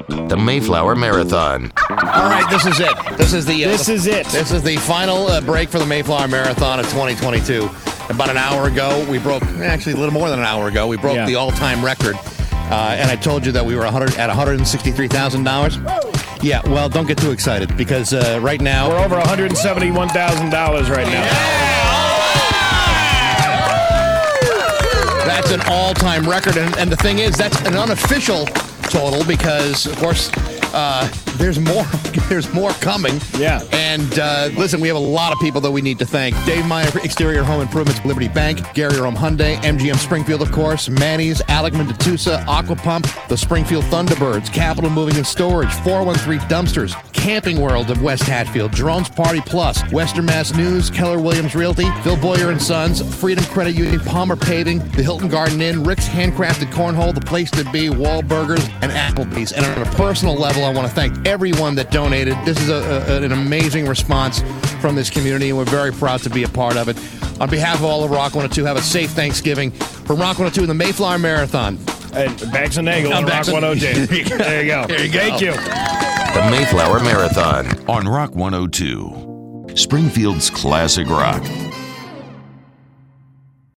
The Mayflower Marathon. All right, this is it. This is the This is the final break for the Mayflower Marathon of 2022. About an hour ago, we broke, actually a little more than an hour ago, we broke the all-time record. And I told you that we were at $163,000. Yeah, well, don't get too excited because right now... We're over $171,000 right now. That's an all-time record. And the thing is, that's an unofficial total because, of course... there's more coming. Yeah. And listen, we have a lot of people that we need to thank. Dave Meyer for Exterior Home Improvements, Liberty Bank, Gary Rome Hyundai, MGM Springfield, of course, Manny's, Alec Mendatusa, Aqua Pump, the Springfield Thunderbirds, Capital Moving and Storage, 413 Dumpsters, Camping World of West Hatfield, Jerome's Party Plus, Western Mass News, Keller Williams Realty, Phil Boyer and Sons, Freedom Credit Union, Palmer Paving, the Hilton Garden Inn, Rick's Handcrafted Cornhole, The Place to Be, Wahlburgers, and Applebee's. And on a personal level, I want to thank everyone that donated. This is an amazing response from this community, and we're very proud to be a part of it. On behalf of all of Rock 102, have a safe Thanksgiving. From Rock 102 and the Mayflower Marathon. And Bags and Nagel on Rock 102. There you go. There you go. Thank you. The Mayflower Marathon on Rock 102. Springfield's classic rock.